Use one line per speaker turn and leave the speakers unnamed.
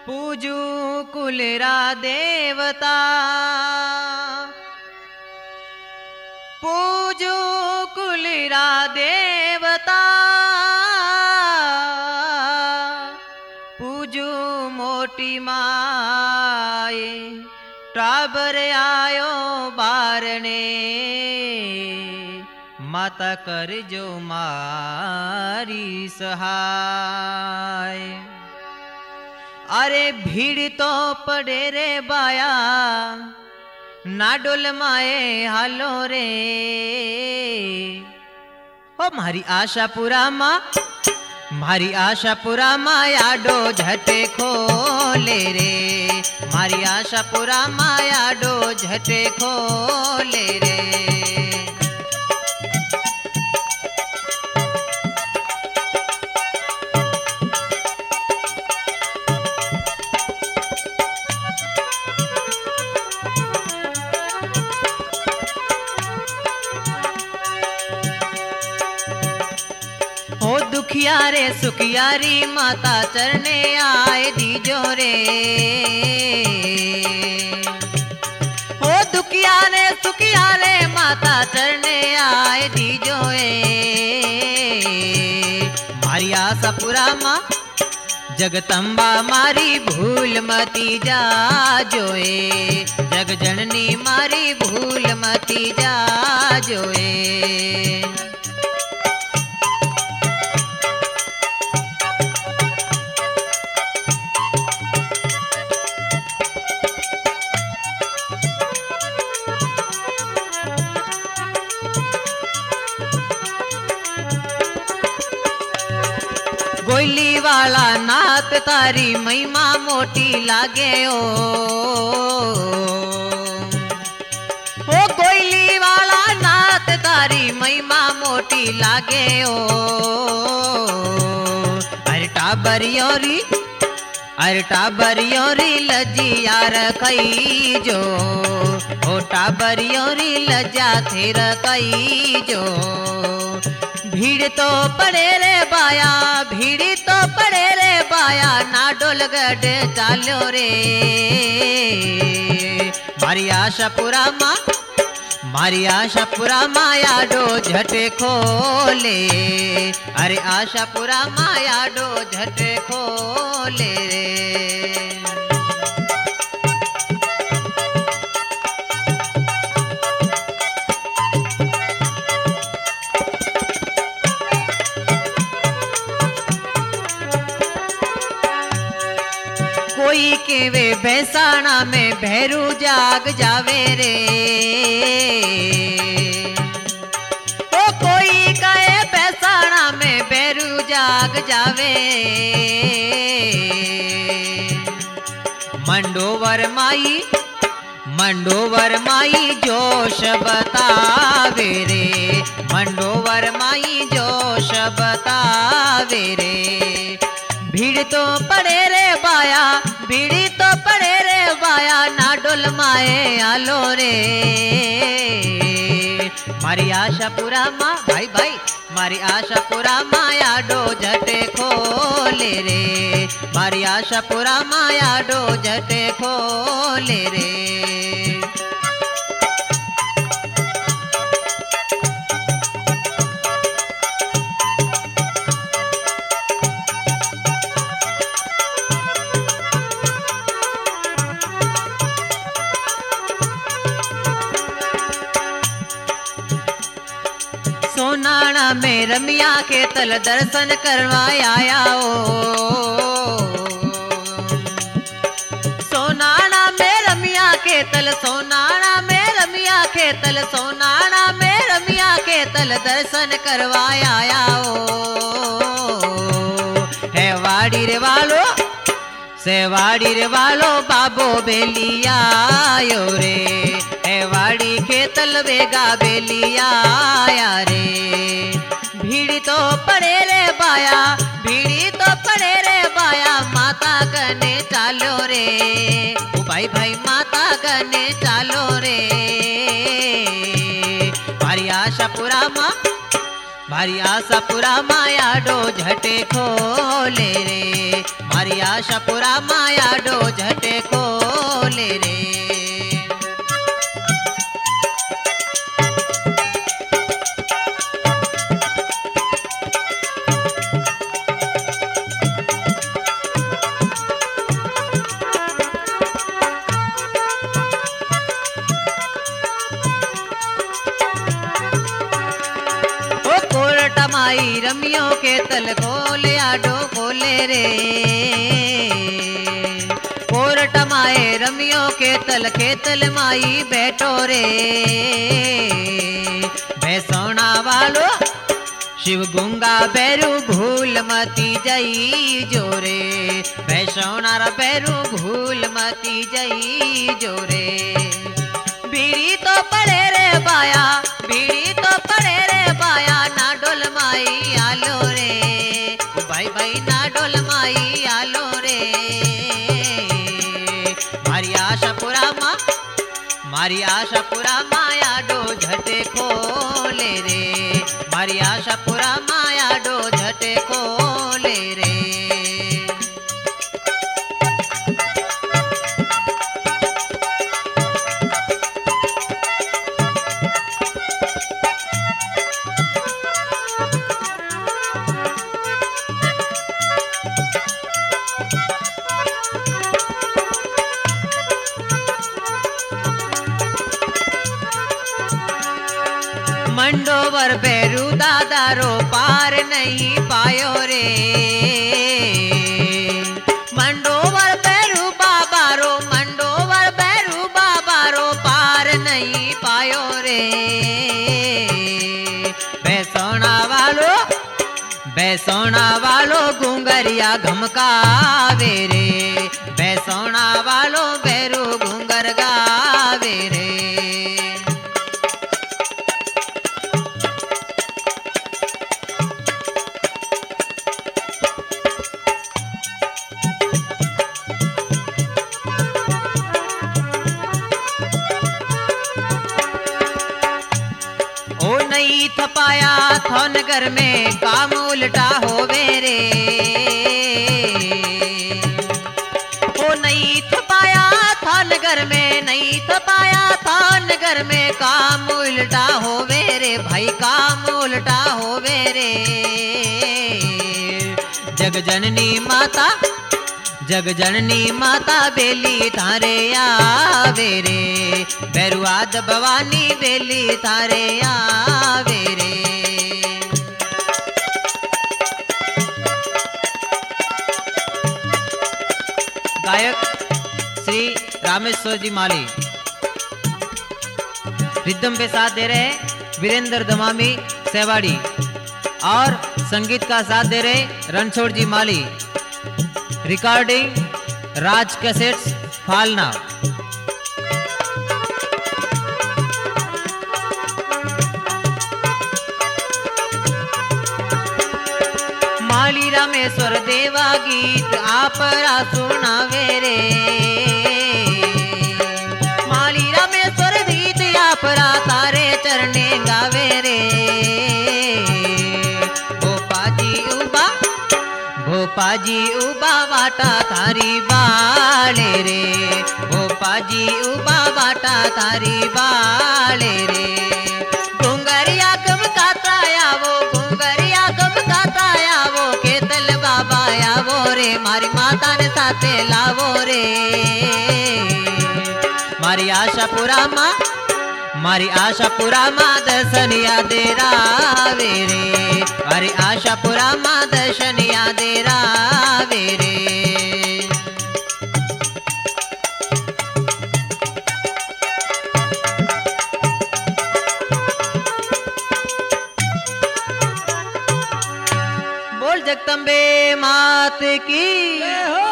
पूजू कुलरा देवता, पूजू कुलरा देवता, पूजू मोटी माए टाबर आयो बारने, माता करजो मारी सहाय। अरे भीड़ तो पड़े रे बाया, नाडोल माए हालो रे। ओ मारी आशापुरा माँ, मारी आशापुरा माया डो झटे खोले रे, मारी आशापुरा माया डो झटे खोले रे। ओ दुखिया रे सुखियारी माता चरने आए दीजो रे। ओ दुखिया रे सुखिया रे माता चरने आए दीजो मारी आशापुरा माँ जगदम्बा मारी भूल मती जा जोए, जग जननी मारी भूल मती जा जोए। गोइली वाला नाथ तारी महिमा मोटी लागे ओ गोइली वाला नाथ तारी महिमा मोटी लागे ओ। अरे टाबरियोरी, अरे टाबरियोरी लजिया रखई जो, ओ टाबरियोरी लज्जा थे रखई जो। भीड़ तो पड़े रे बाया, भीड़ तो पड़े रे बाया, नाडोल गढ़ चालो रे। मारी आशापुरा माँ, मारी आशापुरा माया डो झटे खोले, अरे आशापुरा माया डो झटे खोले रे। कोई के वे भैसाना में भैरू जाग जावे रे। ओ कोई कहे भैसाना में भैरू जाग जावे। मंडोवर माई, मंडोवर माई जोश बतावे रे, मंडोवर माई जोश बतावे रे। भीड़ तो पड़े रे बाया, भीड़ी तो पड़े रे बाया, नाडोल माए आलो रे। मारी आशापुरा माँ, भाई भाई मारी आशापुरा माया डो झटे खोले रे, मारी आशापुरा माया डो झटे खोले रे। सोनाना में रमिया के तल दर्शन करवाया आया ओ। सोनाना में रमिया के तल, सोनाना में रमिया के तल, सोनाना में रमिया के तल दर्शन करवाया आया ओ। है वाड़ी रे वालो, सेवाड़ी रे वालो बाबो बेलिया आयो रे। है वाड़ी के तल बेगा बेलिया आया रे। भीड़ तो पड़े रे बाया, भीड़ी तो पड़े रे बाया, माता गने चालो रे। ओ भाई भाई माता गने चालो रे। मारी आशापुरा माँ, मारी आशा पूरा माया डो झटे खोले रे, मारी आशा पूरा माया डो झटे खोले रे। माई रमियों के तल खोले आडो खोले रे, कोरट माए रमियों के तल माई बैठो रे। भैसोना वालो शिव गुंगा बैरू भूल मती जई जोरे, भैसोना रा बैरू भूल मती जई जोरे। बीड़ी तो पड़े रे बाया, बीड़ी तो पड़े रे बाया, ना डोल माई आलो रे, भाई भाई ना डोल माई आलो रे। मारी आशा पूरा माँ, मारी आशा पूरा माया डो झटे खोले रे, मारी आशा पूरा माया डो झटे खोले रे। मंडोवर बैरू दादारो पार नहीं पायो रे, मंडोवर बैरू बाबारो, मंडोवर बैरू बाबारो पार नहीं पायो रे। भैसोना वालो, भैसोना वालो घुंगरिया घमकावे रे, भैसोना वालो बैरू घुंगर गावे रे। नहीं थपाया थो नगर में काम उल्टा होवे रे, ओ नहीं थपाया था नगर में, नहीं थपाया था नगर में काम उल्टा होवे रे, भाई काम उल्टा होवे रे। जग जननी माता, जग जननी माता बेली थारे आवे रे, बैरुआद भवानी बेली थारे आवे रे। गायक श्री रामेश्वर जी माली, रिदम पे साथ दे रहे वीरेंद्र दमामी सेवाड़ी, और संगीत का साथ दे रहे रणछोड़ जी माली। Recording Raj cassettes Falna. माली रामेश्वर देवा गीत आपरा सुनावे रे, माली रामेश्वर गीत आपरा तारे चरणे गावे रे। भोपाजी उबा वाटा थारी बाले रे, भोपाजी उबा वाटा थारी बाले रे। घुंगरिया कब काता आवो, घुंगरिया कब काता आवो, केतल बाबा आवो रे, मारी माता ने साथे लावो रे। मारी आशा पूरा माँ, मारी आशा पूरा माँ दर्शन याद रावे रे, मारी आशा पूरा माँ दर्शन याद रावे रे। बोल जगदम्बे मात की।